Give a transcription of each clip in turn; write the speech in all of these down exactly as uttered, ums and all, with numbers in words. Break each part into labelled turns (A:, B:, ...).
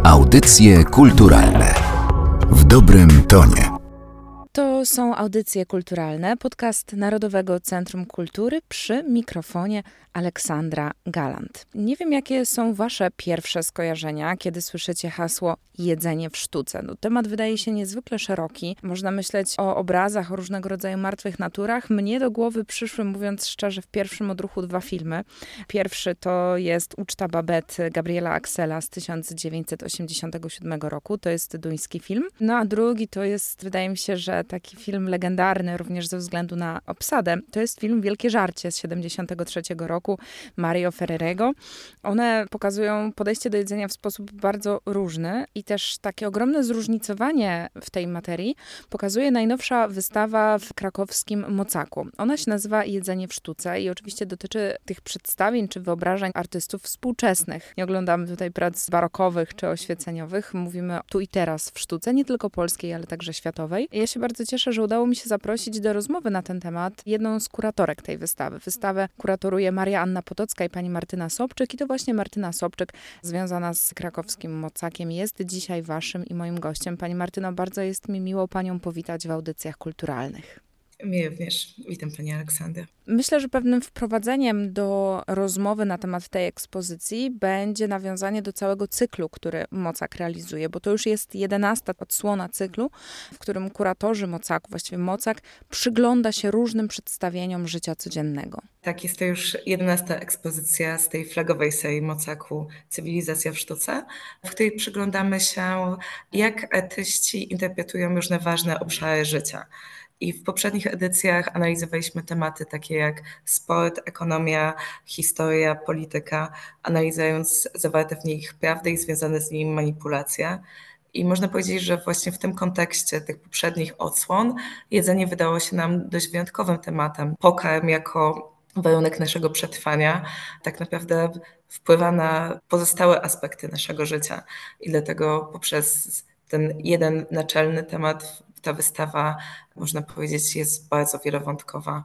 A: Audycje kulturalne w dobrym tonie.
B: To są audycje kulturalne, podcast Narodowego Centrum Kultury, przy mikrofonie Aleksandra Galant. Nie wiem, jakie są wasze pierwsze skojarzenia, kiedy słyszycie hasło jedzenie w sztuce. No, temat wydaje się niezwykle szeroki. Można myśleć o obrazach, o różnego rodzaju martwych naturach. Mnie do głowy przyszły, mówiąc szczerze, w pierwszym odruchu dwa filmy. Pierwszy to jest Uczta Babette Gabriela Axela z tysiąc dziewięćset osiemdziesiątego siódmego roku. To jest duński film. No a drugi to jest, wydaje mi się, że taki film legendarny, również ze względu na obsadę. To jest film Wielkie Żarcie z siedemdziesiątego trzeciego roku Mario Ferrerego. One pokazują podejście do jedzenia w sposób bardzo różny i też takie ogromne zróżnicowanie w tej materii pokazuje najnowsza wystawa w krakowskim Mocaku. Ona się nazywa Jedzenie w sztuce i oczywiście dotyczy tych przedstawień czy wyobrażeń artystów współczesnych. Nie oglądamy tutaj prac barokowych czy oświeceniowych. Mówimy tu i teraz w sztuce, nie tylko polskiej, ale także światowej. I ja się bardzo cieszę, że udało mi się zaprosić do rozmowy na ten temat jedną z kuratorek tej wystawy. Wystawę kuratoruje Maria Anna Potocka i pani Martyna Sobczyk i to właśnie Martyna Sobczyk, związana z krakowskim Mocakiem, jest dzisiaj waszym i moim gościem. Pani Martyno, bardzo jest mi miło panią powitać w audycjach kulturalnych.
C: Mi również. Witam pani Aleksandra.
B: Myślę, że pewnym wprowadzeniem do rozmowy na temat tej ekspozycji będzie nawiązanie do całego cyklu, który Mocak realizuje, bo to już jest jedenasta odsłona cyklu, w którym kuratorzy Mocaku, właściwie Mocak, przygląda się różnym przedstawieniom życia codziennego.
C: Tak, jest to już jedenasta ekspozycja z tej flagowej serii Mocaku Cywilizacja w sztuce, w której przyglądamy się, jak artyści interpretują różne ważne obszary życia. I w poprzednich edycjach analizowaliśmy tematy takie jak sport, ekonomia, historia, polityka, analizując zawarte w nich prawdy i związane z nimi manipulacje. I można powiedzieć, że właśnie w tym kontekście tych poprzednich odsłon jedzenie wydało się nam dość wyjątkowym tematem. Pokarm jako warunek naszego przetrwania tak naprawdę wpływa na pozostałe aspekty naszego życia. I dlatego poprzez ten jeden naczelny temat ta wystawa, można powiedzieć, jest bardzo wielowątkowa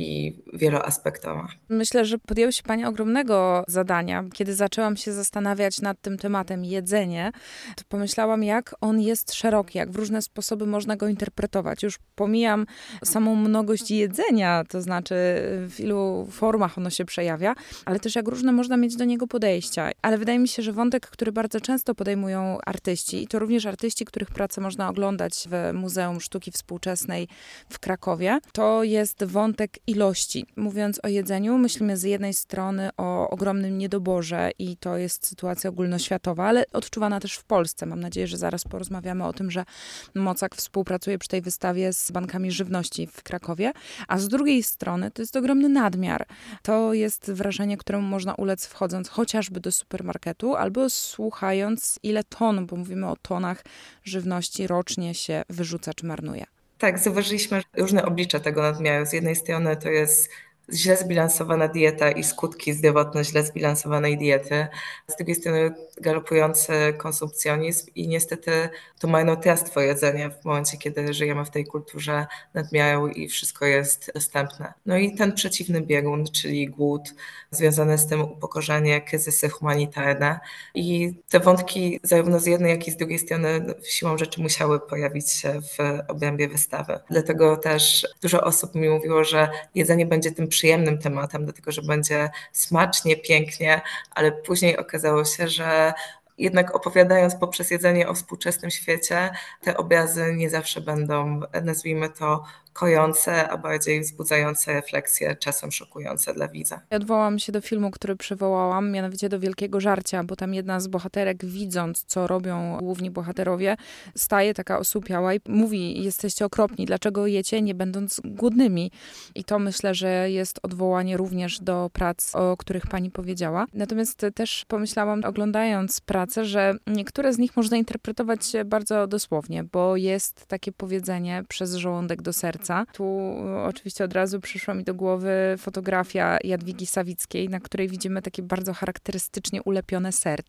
C: i wieloaspektowa.
B: Myślę, że podjęła się pani ogromnego zadania. Kiedy zaczęłam się zastanawiać nad tym tematem jedzenie, to pomyślałam, jak on jest szeroki, jak w różne sposoby można go interpretować. Już pomijam samą mnogość jedzenia, to znaczy w ilu formach ono się przejawia, ale też jak różne można mieć do niego podejścia. Ale wydaje mi się, że wątek, który bardzo często podejmują artyści, i to również artyści, których pracę można oglądać w Muzeum Sztuki Współczesnej w Krakowie, to jest wątek ilości. Mówiąc o jedzeniu, myślimy z jednej strony o ogromnym niedoborze i to jest sytuacja ogólnoświatowa, ale odczuwana też w Polsce. Mam nadzieję, że zaraz porozmawiamy o tym, że Mocak współpracuje przy tej wystawie z bankami żywności w Krakowie, a z drugiej strony to jest ogromny nadmiar. To jest wrażenie, któremu można ulec wchodząc chociażby do supermarketu albo słuchając, ile ton, bo mówimy o tonach żywności rocznie się wyrzuca czy marnuje.
C: Tak, zauważyliśmy różne oblicza tego nadmiaru. Z jednej strony to jest źle zbilansowana dieta i skutki zdrowotne źle zbilansowanej diety. Z drugiej strony galopujący konsumpcjonizm i niestety to marnotrawstwo jedzenia w momencie, kiedy żyjemy w tej kulturze nadmiaru i wszystko jest dostępne. No i ten przeciwny biegun, czyli głód, związane z tym upokorzenie, kryzysy humanitarne i te wątki zarówno z jednej, jak i z drugiej strony siłą rzeczy musiały pojawić się w obrębie wystawy. Dlatego też dużo osób mi mówiło, że jedzenie będzie tym przyjemnym tematem, dlatego że będzie smacznie, pięknie, ale później okazało się, że jednak opowiadając poprzez jedzenie o współczesnym świecie, te obrazy nie zawsze będą, nazwijmy to, kojące, a bardziej wzbudzające refleksje, czasem szokujące dla widza.
B: Odwołam się do filmu, który przywołałam, mianowicie do Wielkiego Żarcia, bo tam jedna z bohaterek, widząc, co robią główni bohaterowie, staje taka osłupiała i mówi: jesteście okropni, dlaczego jecie, nie będąc głodnymi? I to myślę, że jest odwołanie również do prac, o których pani powiedziała. Natomiast też pomyślałam, oglądając pracę, że niektóre z nich można interpretować bardzo dosłownie, bo jest takie powiedzenie: przez żołądek do serca. Tu oczywiście od razu przyszła mi do głowy fotografia Jadwigi Sawickiej, na której widzimy takie bardzo charakterystycznie ulepione serce.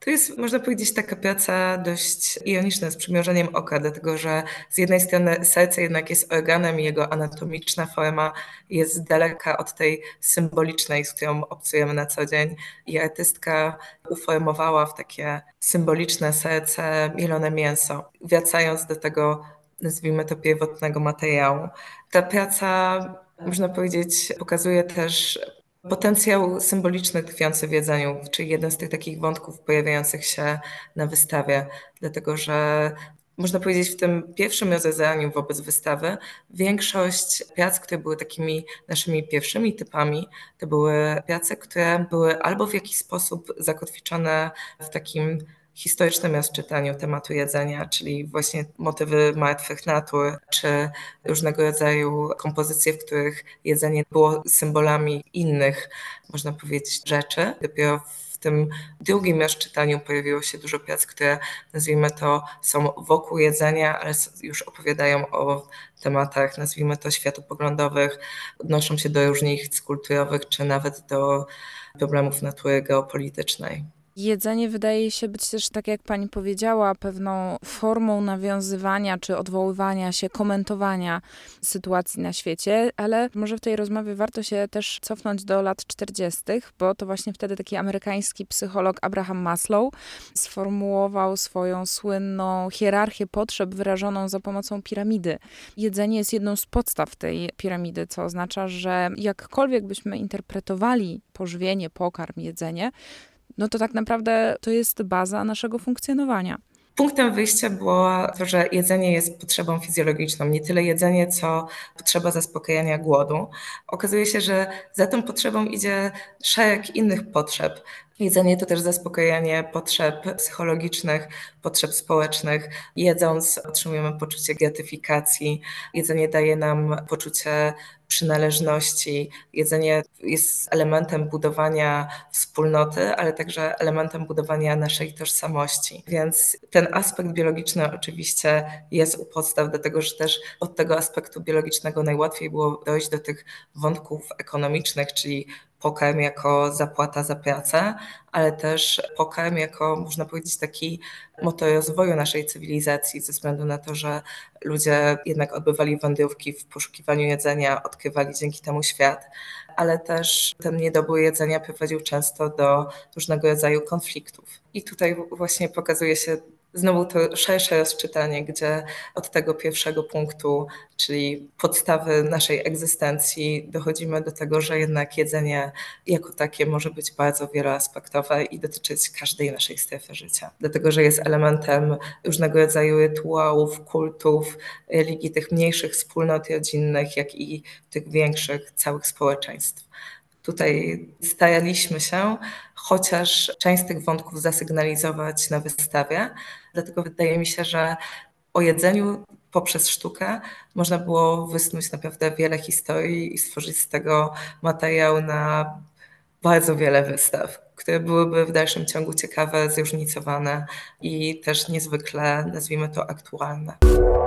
C: To jest, można powiedzieć, taka praca dość ironiczna, z przymrużeniem oka, dlatego że z jednej strony serce jednak jest organem i jego anatomiczna forma jest z daleka od tej symbolicznej, z którą obcujemy na co dzień, i artystka uformowała w takie symboliczne serce mielone mięso, wracając do tego, nazwijmy to, pierwotnego materiału. Ta praca, można powiedzieć, pokazuje też potencjał symboliczny tkwiący w jedzeniu, czyli jeden z tych takich wątków pojawiających się na wystawie, dlatego że można powiedzieć, w tym pierwszym rozeznaniu wobec wystawy większość prac, które były takimi naszymi pierwszymi typami, to były prace, które były albo w jakiś sposób zakotwiczone w takim historycznym rozczytaniu tematu jedzenia, czyli właśnie motywy martwych natur, czy różnego rodzaju kompozycje, w których jedzenie było symbolami innych, można powiedzieć, rzeczy. Dopiero w tym drugim rozczytaniu pojawiło się dużo prac, które, nazwijmy to, są wokół jedzenia, ale już opowiadają o tematach, nazwijmy to, światopoglądowych, odnoszą się do różnic kulturowych, czy nawet do problemów natury geopolitycznej.
B: Jedzenie wydaje się być też, tak jak pani powiedziała, pewną formą nawiązywania czy odwoływania się, komentowania sytuacji na świecie, ale może w tej rozmowie warto się też cofnąć do lat czterdziestych, bo to właśnie wtedy taki amerykański psycholog Abraham Maslow sformułował swoją słynną hierarchię potrzeb wyrażoną za pomocą piramidy. Jedzenie jest jedną z podstaw tej piramidy, co oznacza, że jakkolwiek byśmy interpretowali pożywienie, pokarm, jedzenie, no to tak naprawdę to jest baza naszego funkcjonowania.
C: Punktem wyjścia było to, że jedzenie jest potrzebą fizjologiczną. Nie tyle jedzenie, co potrzeba zaspokajania głodu. Okazuje się, że za tą potrzebą idzie szereg innych potrzeb. Jedzenie to też zaspokajanie potrzeb psychologicznych, potrzeb społecznych. Jedząc otrzymujemy poczucie gratyfikacji. Jedzenie daje nam poczucie przynależności. Jedzenie jest elementem budowania wspólnoty, ale także elementem budowania naszej tożsamości. Więc ten aspekt biologiczny oczywiście jest u podstaw, dlatego że też od tego aspektu biologicznego najłatwiej było dojść do tych wątków ekonomicznych, czyli pokarm jako zapłata za pracę, ale też pokarm jako, można powiedzieć, taki motor rozwoju naszej cywilizacji, ze względu na to, że ludzie jednak odbywali wędrówki w poszukiwaniu jedzenia, odkrywali dzięki temu świat, ale też ten niedobór jedzenia prowadził często do różnego rodzaju konfliktów. I tutaj właśnie pokazuje się znowu to szersze rozczytanie, gdzie od tego pierwszego punktu, czyli podstawy naszej egzystencji, dochodzimy do tego, że jednak jedzenie jako takie może być bardzo wieloaspektowe i dotyczyć każdej naszej strefy życia. Dlatego, że jest elementem różnego rodzaju rytuałów, kultów, religii, tych mniejszych wspólnot rodzinnych, jak i tych większych, całych społeczeństw. Tutaj staraliśmy się chociaż część z tych wątków zasygnalizować na wystawie, dlatego wydaje mi się, że o jedzeniu poprzez sztukę można było wysnuć naprawdę wiele historii i stworzyć z tego materiał na bardzo wiele wystaw, które byłyby w dalszym ciągu ciekawe, zróżnicowane i też niezwykle, nazwijmy to, aktualne.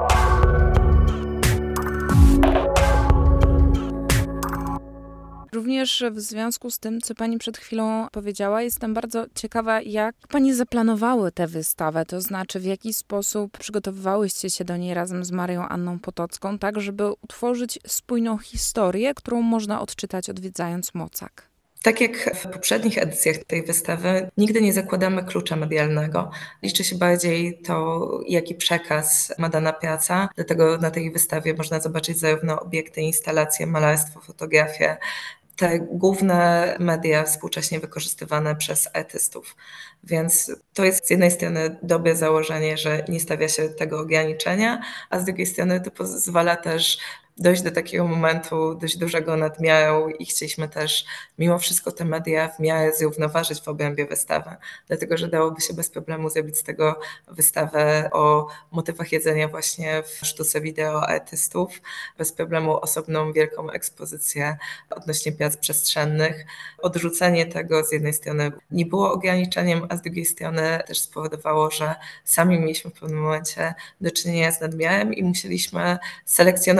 B: Również w związku z tym, co pani przed chwilą powiedziała, jestem bardzo ciekawa, jak pani zaplanowały tę wystawę, to znaczy w jaki sposób przygotowywałyście się do niej razem z Marią Anną Potocką, tak żeby utworzyć spójną historię, którą można odczytać odwiedzając Mocak.
C: Tak jak w poprzednich edycjach tej wystawy, nigdy nie zakładamy klucza medialnego. Liczy się bardziej to, jaki przekaz ma dana praca. Dlatego na tej wystawie można zobaczyć zarówno obiekty, instalacje, malarstwo, fotografię, te główne media współcześnie wykorzystywane przez artystów. Więc to jest z jednej strony dobre założenie, że nie stawia się tego ograniczenia, a z drugiej strony to pozwala też dojść do takiego momentu dość dużego nadmiaru i chcieliśmy też mimo wszystko te media w miarę zrównoważyć w obrębie wystawy, dlatego że dałoby się bez problemu zrobić z tego wystawę o motywach jedzenia właśnie w sztuce wideo artystów, bez problemu osobną wielką ekspozycję odnośnie prac przestrzennych. Odrzucenie tego z jednej strony nie było ograniczeniem, a z drugiej strony też spowodowało, że sami mieliśmy w pewnym momencie do czynienia z nadmiarem i musieliśmy selekcjonować w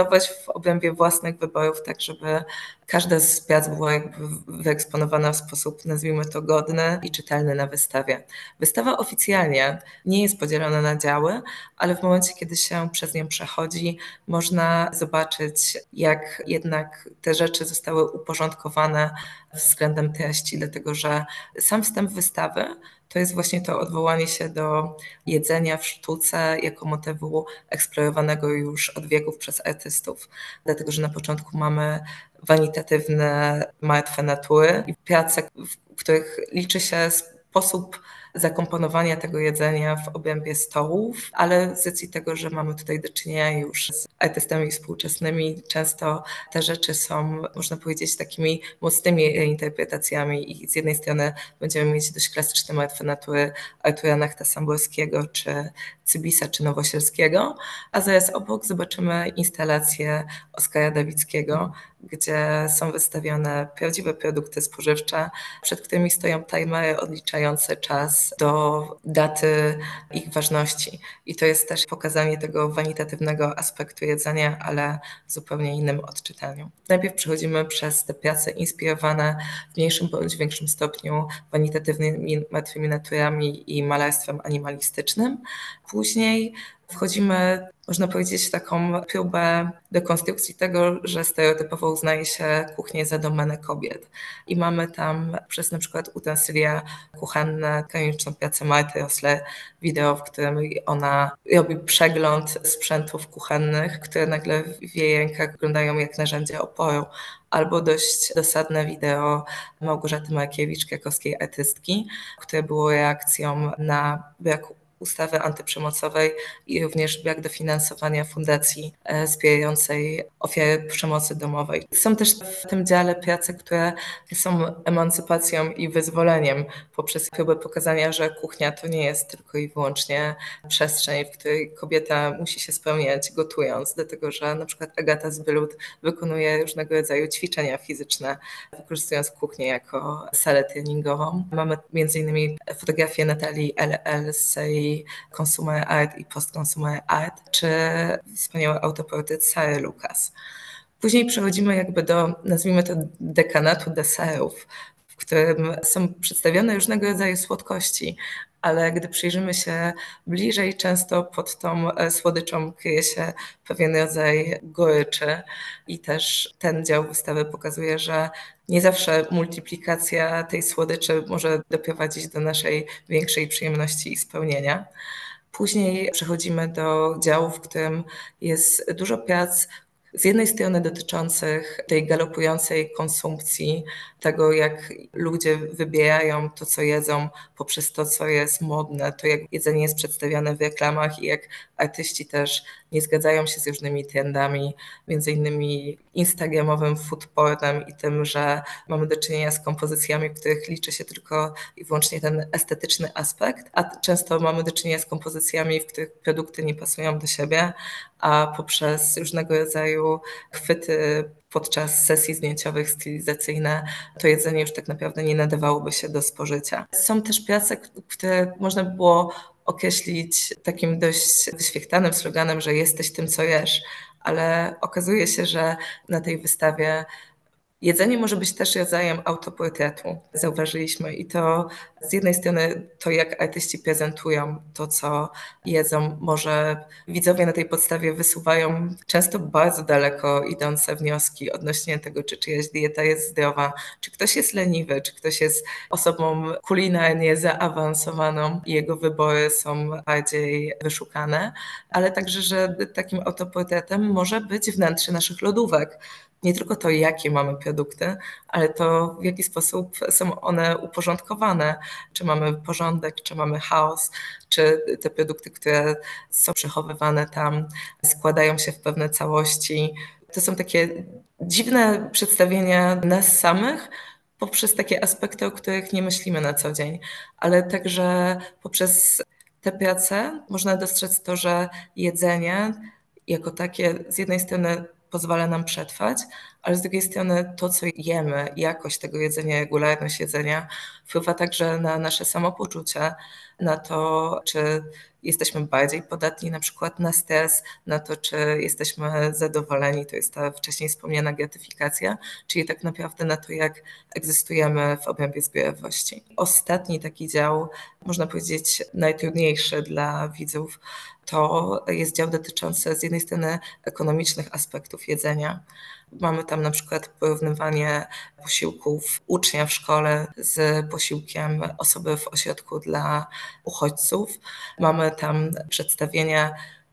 C: w obrębie własnych wyborów, tak żeby każda z prac była jakby wyeksponowana w sposób, nazwijmy to, godny i czytelny na wystawie. Wystawa oficjalnie nie jest podzielona na działy, ale w momencie, kiedy się przez nią przechodzi, można zobaczyć, jak jednak te rzeczy zostały uporządkowane względem treści, dlatego że sam wstęp wystawy to jest właśnie to odwołanie się do jedzenia w sztuce jako motywu eksplorowanego już od wieków przez artystów. Dlatego, że na początku mamy wanitatywne, martwe natury i prace, w których liczy się sposób zakomponowania tego jedzenia w obrębie stołów, ale z racji tego, że mamy tutaj do czynienia już z artystami współczesnymi, często te rzeczy są, można powiedzieć, takimi mocnymi reinterpretacjami i z jednej strony będziemy mieć dość klasyczne martwe natury Artura Nachta-Samborskiego, czy Cybisa, czy Nowosielskiego, a zaraz obok zobaczymy instalację Oskara Dawickiego, gdzie są wystawione prawdziwe produkty spożywcze, przed którymi stoją timery odliczające czas do daty ich ważności. I to jest też pokazanie tego wanitatywnego aspektu jedzenia, ale w zupełnie innym odczytaniu. Najpierw przechodzimy przez te prace inspirowane w mniejszym bądź większym stopniu wanitatywnymi martwymi naturami i malarstwem animalistycznym. Później wchodzimy, można powiedzieć, w taką próbę dekonstrukcji tego, że stereotypowo uznaje się kuchnię za domenę kobiet. I mamy tam przez na przykład utensylia kuchenne, kanoniczną pracę Marty Rosler, wideo, w którym ona robi przegląd sprzętów kuchennych, które nagle w jej rękach wyglądają jak narzędzie oporu. Albo dość dosadne wideo Małgorzaty Markiewicz, krakowskiej artystki, które było reakcją na brak ustawy antyprzemocowej i również brak dofinansowania fundacji wspierającej ofiary przemocy domowej. Są też w tym dziale prace, które są emancypacją i wyzwoleniem poprzez próbę pokazania, że kuchnia to nie jest tylko i wyłącznie przestrzeń, w której kobieta musi się spełniać gotując, dlatego że na przykład Agata Zbylut wykonuje różnego rodzaju ćwiczenia fizyczne, wykorzystując kuchnię jako salę treningową. Mamy między innymi fotografię Natalii L L z serii Consumer Art i Post-Consumer Art, czy wspaniały autoportret Sary Lucas. Później przechodzimy jakby do, nazwijmy to, dekanatu deserów, w którym są przedstawione różnego rodzaju słodkości, ale gdy przyjrzymy się bliżej, często pod tą słodyczą kryje się pewien rodzaj goryczy i też ten dział wystawy pokazuje, że nie zawsze multiplikacja tej słodyczy może doprowadzić do naszej większej przyjemności i spełnienia. Później przechodzimy do działu, w którym jest dużo prac, z jednej strony dotyczących tej galopującej konsumpcji, tego jak ludzie wybierają to, co jedzą poprzez to, co jest modne, to jak jedzenie jest przedstawiane w reklamach i jak artyści też nie zgadzają się z różnymi trendami, między innymi instagramowym foodpornem i tym, że mamy do czynienia z kompozycjami, w których liczy się tylko i wyłącznie ten estetyczny aspekt, a często mamy do czynienia z kompozycjami, w których produkty nie pasują do siebie, a poprzez różnego rodzaju chwyty podczas sesji zdjęciowych, stylizacyjne, to jedzenie już tak naprawdę nie nadawałoby się do spożycia. Są też prace, które można by było określić takim dość wyświechtanym sloganem, że jesteś tym, co jesz, ale okazuje się, że na tej wystawie jedzenie może być też rodzajem autoportretu, zauważyliśmy, i to z jednej strony to, jak artyści prezentują to, co jedzą, może widzowie na tej podstawie wysuwają często bardzo daleko idące wnioski odnośnie tego, czy czyjaś dieta jest zdrowa, czy ktoś jest leniwy, czy ktoś jest osobą kulinarnie zaawansowaną i jego wybory są bardziej wyszukane, ale także, że takim autoportretem może być wnętrze naszych lodówek. Nie tylko to, jakie mamy produkty, ale to, w jaki sposób są one uporządkowane. Czy mamy porządek, czy mamy chaos, czy te produkty, które są przechowywane tam, składają się w pewne całości. To są takie dziwne przedstawienia nas samych poprzez takie aspekty, o których nie myślimy na co dzień, ale także poprzez te prace można dostrzec to, że jedzenie jako takie z jednej strony pozwala nam przetrwać, ale z drugiej strony to, co jemy, jakość tego jedzenia, regularność jedzenia wpływa także na nasze samopoczucie, na to, czy jesteśmy bardziej podatni na przykład na stres, na to, czy jesteśmy zadowoleni, to jest ta wcześniej wspomniana gratyfikacja, czyli tak naprawdę na to, jak egzystujemy w obrębie zbiorowości. Ostatni taki dział, można powiedzieć najtrudniejszy dla widzów, to jest dział dotyczący z jednej strony ekonomicznych aspektów jedzenia. Mamy tam na przykład porównywanie posiłków ucznia w szkole z posiłkiem osoby w ośrodku dla uchodźców. Mamy tam przedstawienia,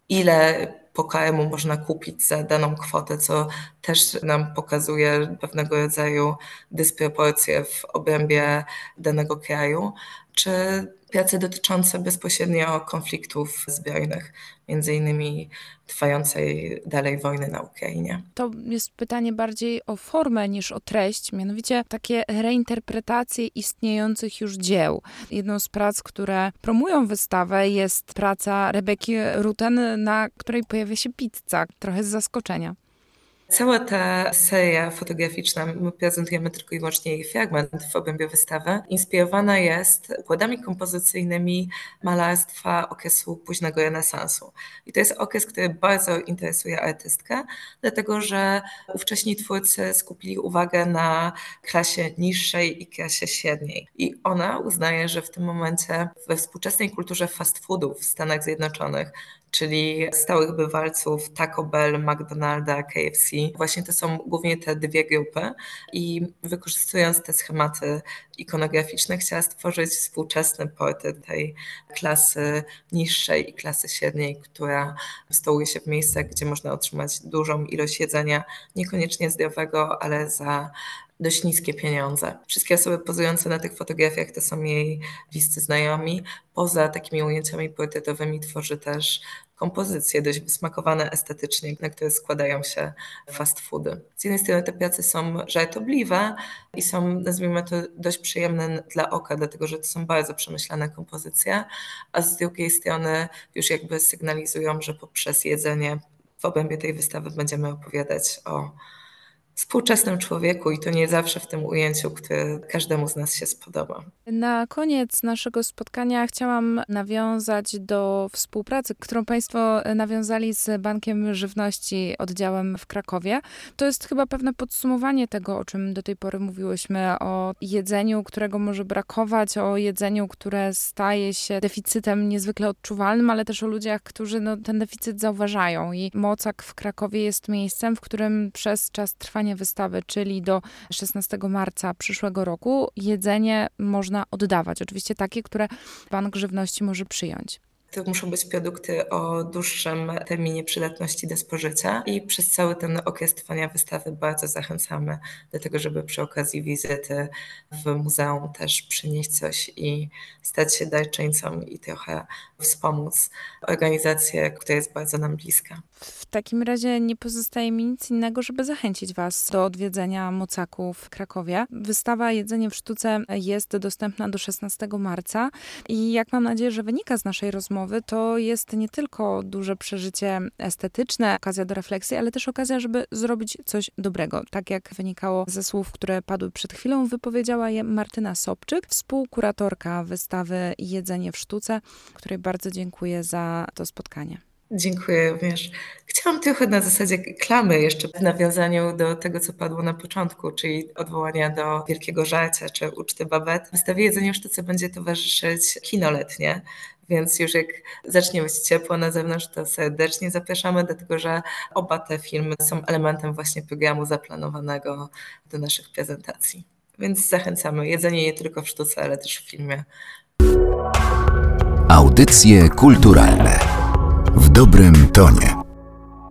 C: ile pokarmu można kupić za daną kwotę, co też nam pokazuje pewnego rodzaju dysproporcje w obrębie danego kraju, czy prace dotyczące bezpośrednio konfliktów zbrojnych, między innymi trwającej dalej wojny na Ukrainie.
B: To jest pytanie bardziej o formę niż o treść, mianowicie takie reinterpretacje istniejących już dzieł. Jedną z prac, które promują wystawę, jest praca Rebeki Ruten, na której pojawia się pizza, trochę z zaskoczenia.
C: Cała ta seria fotograficzna, my prezentujemy tylko i wyłącznie jej fragment w obrębie wystawy, inspirowana jest układami kompozycyjnymi malarstwa okresu późnego renesansu. I to jest okres, który bardzo interesuje artystkę, dlatego że ówcześni twórcy skupili uwagę na klasie niższej i klasie średniej. I ona uznaje, że w tym momencie we współczesnej kulturze fast foodów w Stanach Zjednoczonych, czyli stałych bywalców Taco Bell, McDonalda, K F C. Właśnie to są głównie te dwie grupy i wykorzystując te schematy ikonograficzne chciała stworzyć współczesny portret tej klasy niższej i klasy średniej, która stołuje się w miejscach, gdzie można otrzymać dużą ilość jedzenia, niekoniecznie zdrowego, ale za dość niskie pieniądze. Wszystkie osoby pozujące na tych fotografiach to są jej bliscy znajomi. Poza takimi ujęciami portretowymi tworzy też kompozycje dość wysmakowane estetycznie, na które składają się fast foody. Z jednej strony te prace są żartobliwe i są, nazwijmy to, dość przyjemne dla oka, dlatego że to są bardzo przemyślane kompozycje, a z drugiej strony już jakby sygnalizują, że poprzez jedzenie w obrębie tej wystawy będziemy opowiadać o współczesnym człowieku i to nie zawsze w tym ujęciu, które każdemu z nas się spodoba.
B: Na koniec naszego spotkania chciałam nawiązać do współpracy, którą Państwo nawiązali z Bankiem Żywności, oddziałem w Krakowie. To jest chyba pewne podsumowanie tego, o czym do tej pory mówiłyśmy, o jedzeniu, którego może brakować, o jedzeniu, które staje się deficytem niezwykle odczuwalnym, ale też o ludziach, którzy no, ten deficyt zauważają. I Mocak w Krakowie jest miejscem, w którym przez czas trwania wystawy, czyli do szesnastego marca przyszłego roku, jedzenie można oddawać. Oczywiście takie, które Bank Żywności może przyjąć.
C: To muszą być produkty o dłuższym terminie przydatności do spożycia i przez cały ten okres trwania wystawy bardzo zachęcamy do tego, żeby przy okazji wizyty w muzeum też przynieść coś i stać się darczyńcą i trochę wspomóc organizację, która jest bardzo nam bliska.
B: W takim razie nie pozostaje mi nic innego, żeby zachęcić Was do odwiedzenia Mocaku w Krakowie. Wystawa Jedzenie w sztuce jest dostępna do szesnastego marca i jak mam nadzieję, że wynika z naszej rozmowy, to jest nie tylko duże przeżycie estetyczne, okazja do refleksji, ale też okazja, żeby zrobić coś dobrego. Tak jak wynikało ze słów, które padły przed chwilą, wypowiedziała je Martyna Sobczyk, współkuratorka wystawy Jedzenie w sztuce, której bardzo dziękuję za to spotkanie.
C: Dziękuję również. Chciałam trochę na zasadzie klamy jeszcze w nawiązaniu do tego, co padło na początku, czyli odwołania do Wielkiego Żarcia czy Uczty Babet. W wystawie Jedzenie w sztuce będzie towarzyszyć kino letnie, więc już jak zacznie być ciepło na zewnątrz, to serdecznie zapraszamy, dlatego że oba te filmy są elementem właśnie programu zaplanowanego do naszych prezentacji. Więc zachęcamy. Jedzenie nie tylko w sztuce, ale też w filmie.
A: Audycje kulturalne w dobrym tonie.